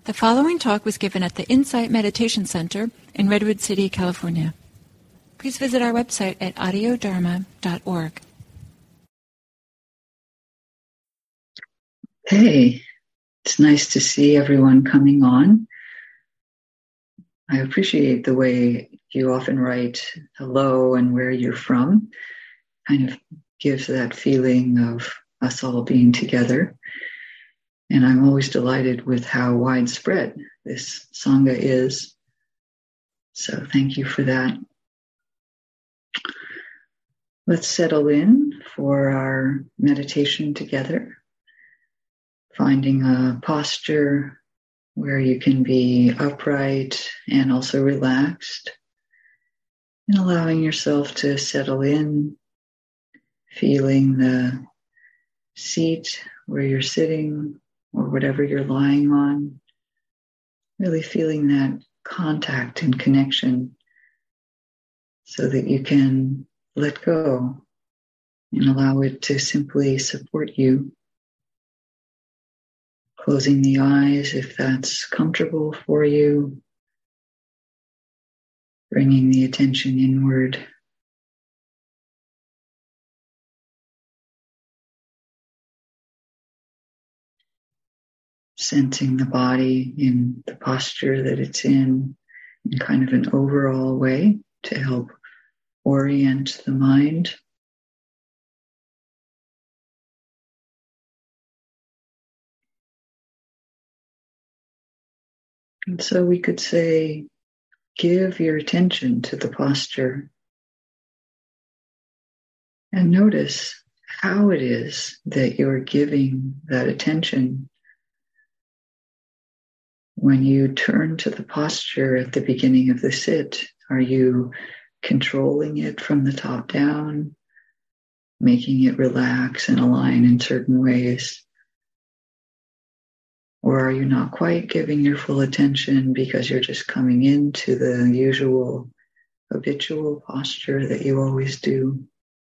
The following talk was given at the Insight Meditation Center in Redwood City, California. Please visit our website at audiodharma.org. Hey, it's nice to see everyone coming on. I appreciate the way you often write hello and where you're from. Kind of gives that feeling of us all being together. And I'm always delighted with how widespread this Sangha is. So thank you for that. Let's settle in for our meditation together. Finding a posture where you can be upright and also relaxed. And allowing yourself to settle in, feeling the seat where you're sitting, or whatever you're lying on, really feeling that contact and connection so that you can let go and allow it to simply support you. Closing the eyes if that's comfortable for you, bringing the attention inward. Sensing the body in the posture that it's in kind of an overall way to help orient the mind. And so we could say, give your attention to the posture and notice how it is that you're giving that attention. When you turn to the posture at the beginning of the sit, are you controlling it from the top down, making it relax and align in certain ways? Or are you not quite giving your full attention because you're just coming into the usual habitual posture that you always do?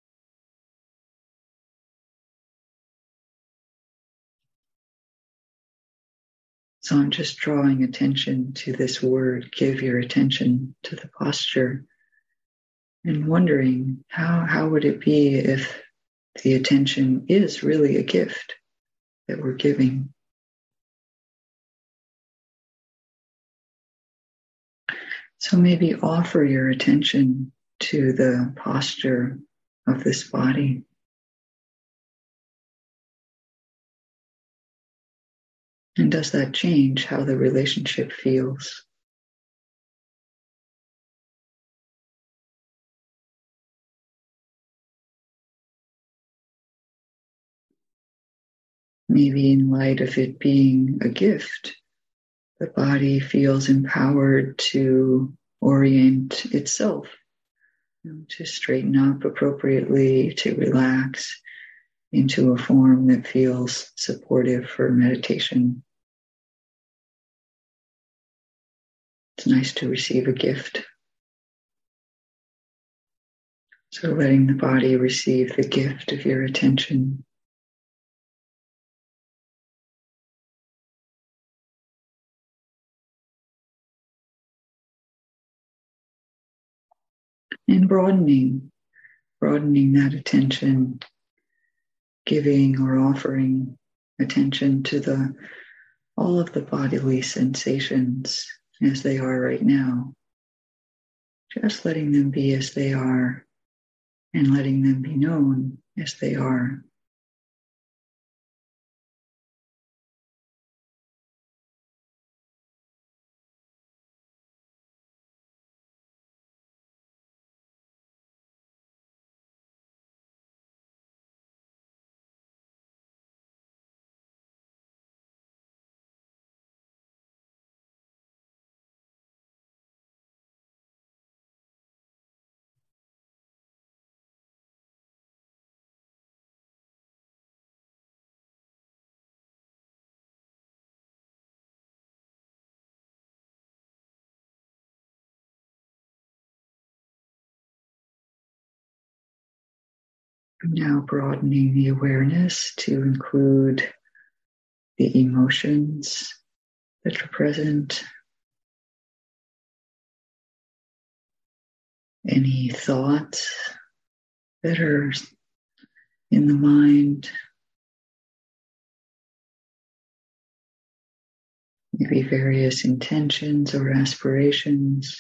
So I'm just drawing attention to this word, give your attention to the posture, and wondering how would it be if the attention is really a gift that we're giving? So maybe offer your attention to the posture of this body. And does that change how the relationship feels? Maybe in light of it being a gift, the body feels empowered to orient itself, to straighten up appropriately, to relax into a form that feels supportive for meditation. It's nice to receive a gift. So letting the body receive the gift of your attention. And broadening that attention, giving or offering attention to all of the bodily sensations as they are right now. Just letting them be as they are and letting them be known as they are. Now broadening the awareness to include the emotions that are present, any thoughts that are in the mind, maybe various intentions or aspirations.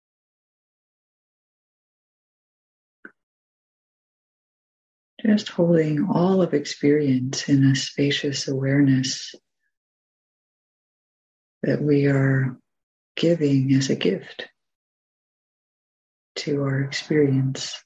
Just holding all of experience in a spacious awareness that we are giving as a gift to our experience.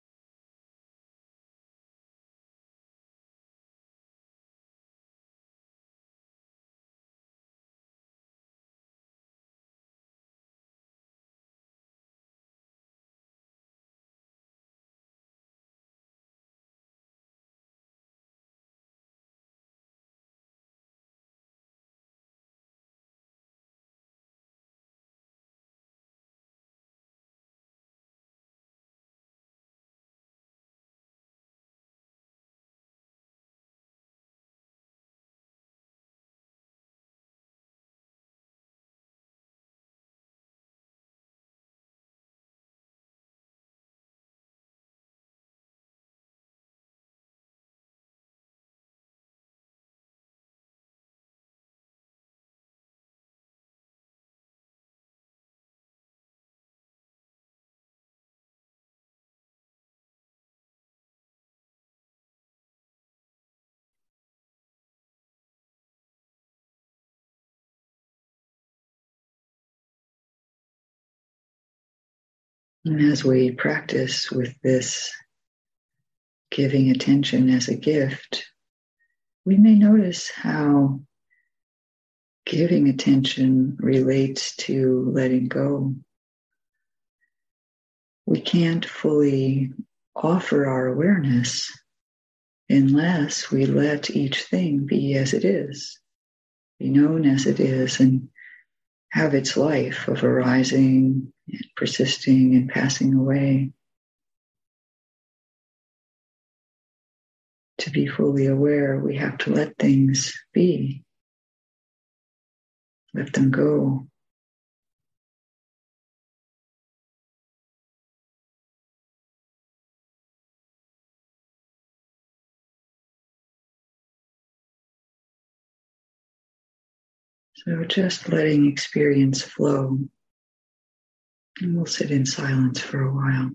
And as we practice with this giving attention as a gift, we may notice how giving attention relates to letting go. We can't fully offer our awareness unless we let each thing be as it is, be known as it is, and have its life of arising and persisting and passing away. To be fully aware, we have to let things be, let them go. So just letting experience flow, and we'll sit in silence for a while.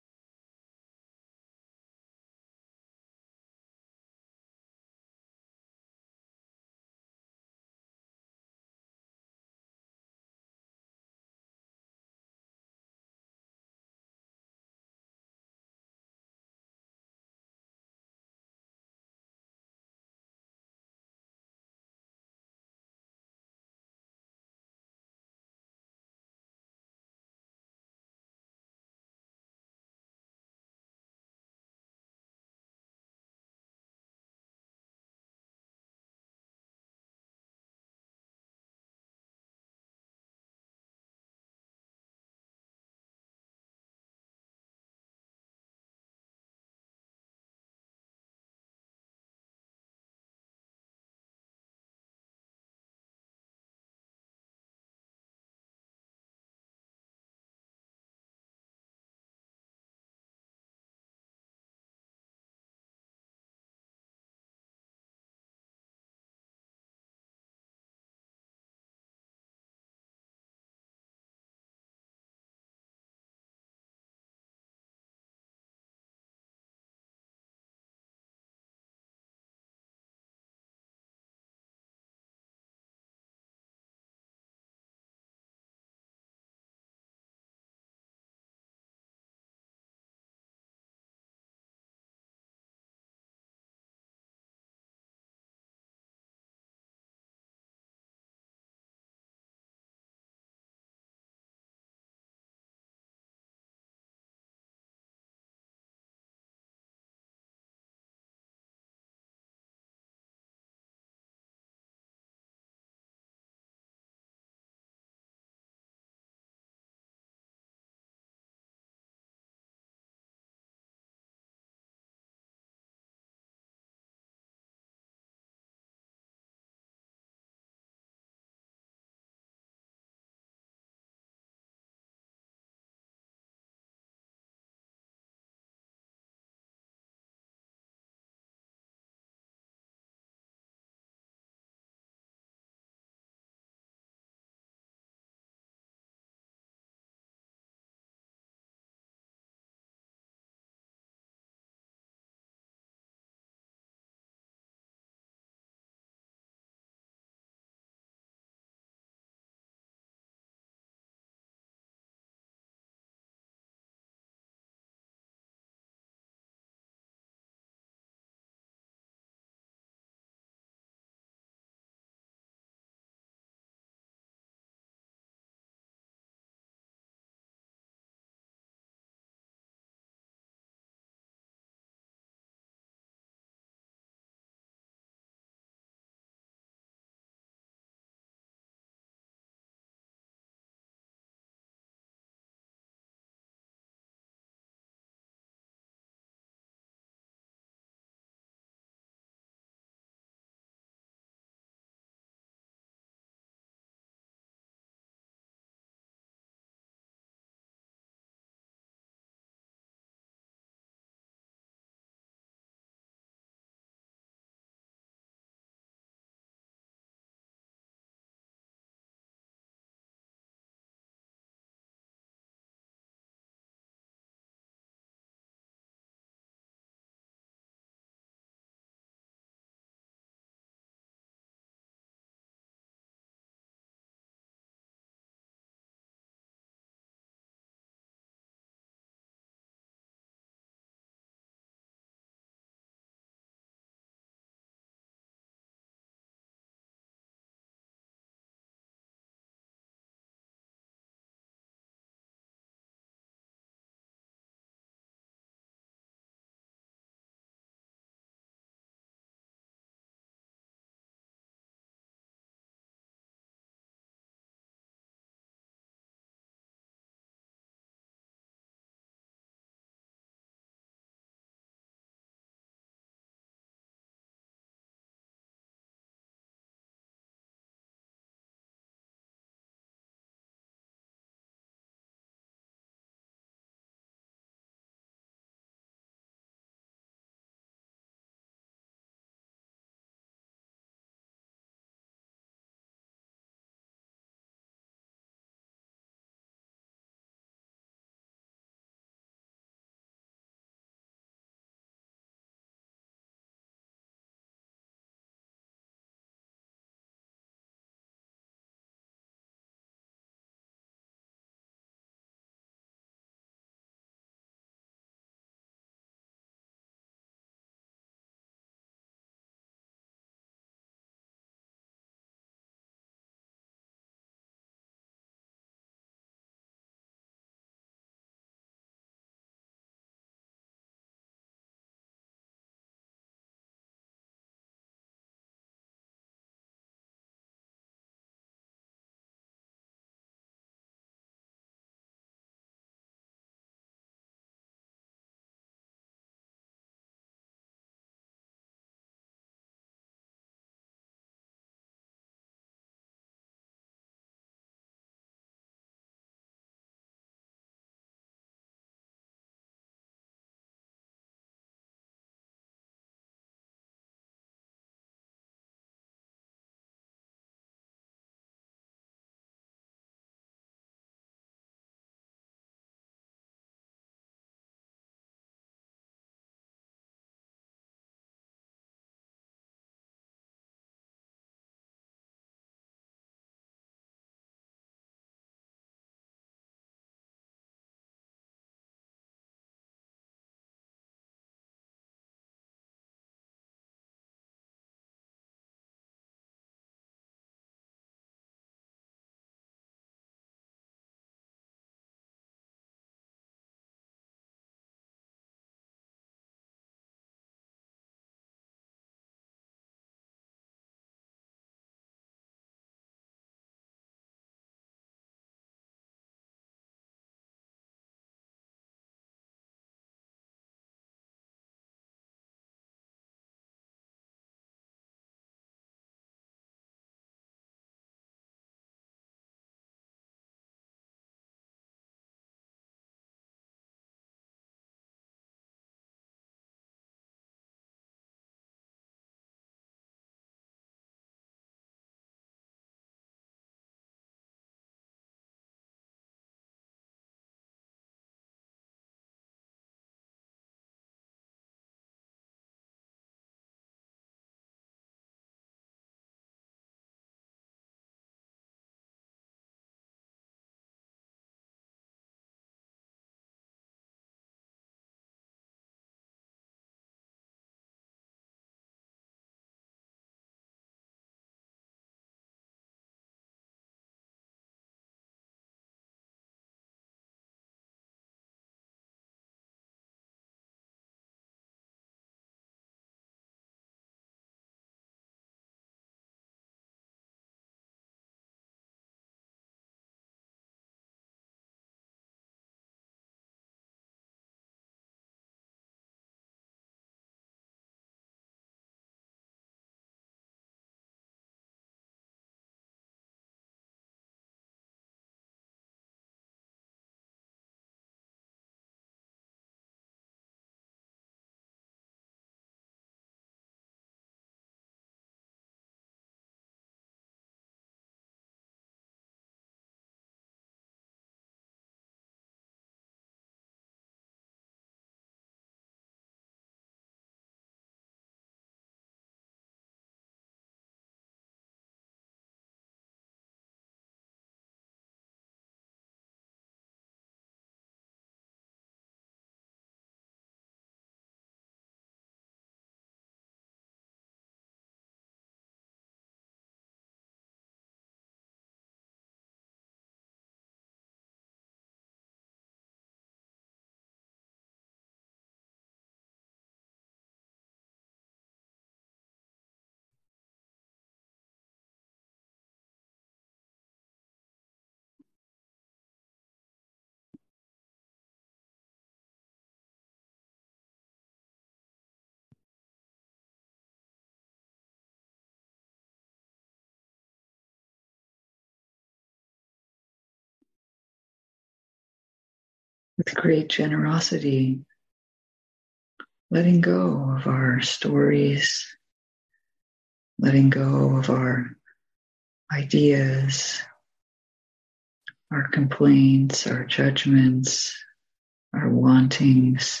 with great generosity, letting go of our stories, letting go of our ideas, our complaints, our judgments, our wantings,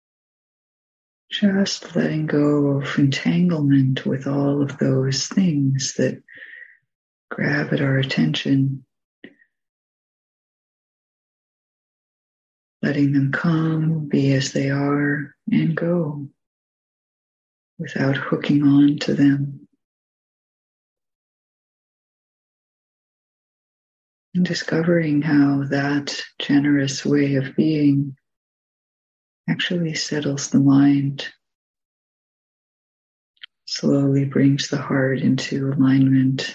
just letting go of entanglement with all of those things that grab at our attention, letting them come, be as they are, and go without hooking on to them. And discovering how that generous way of being actually settles the mind, slowly brings the heart into alignment.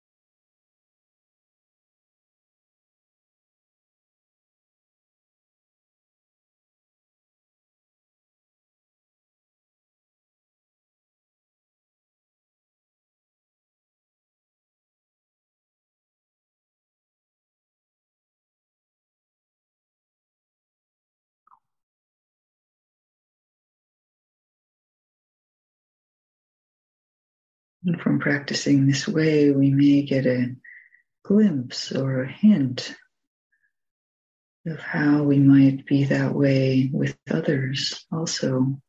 And from practicing this way, we may get a glimpse or a hint of how we might be that way with others also.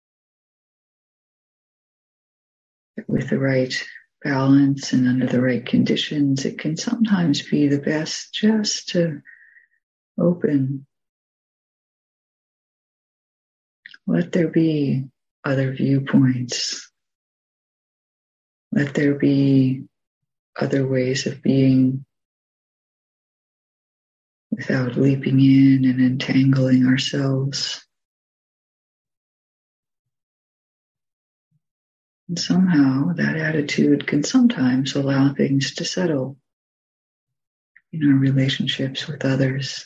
With the right balance and under the right conditions, it can sometimes be the best just to open. Let there be other viewpoints. Let there be other ways of being without leaping in and entangling ourselves. And somehow that attitude can sometimes allow things to settle in our relationships with others.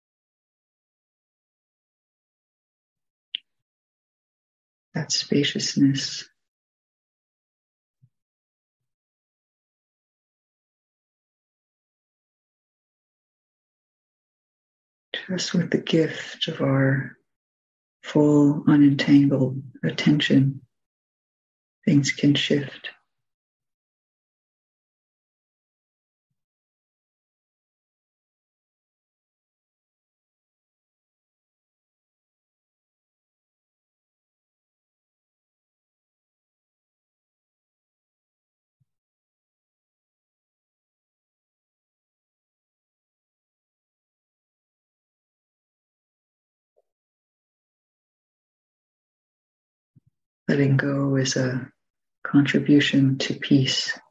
That spaciousness. Just with the gift of our full, unentangled attention, things can shift. Letting go is a contribution to peace.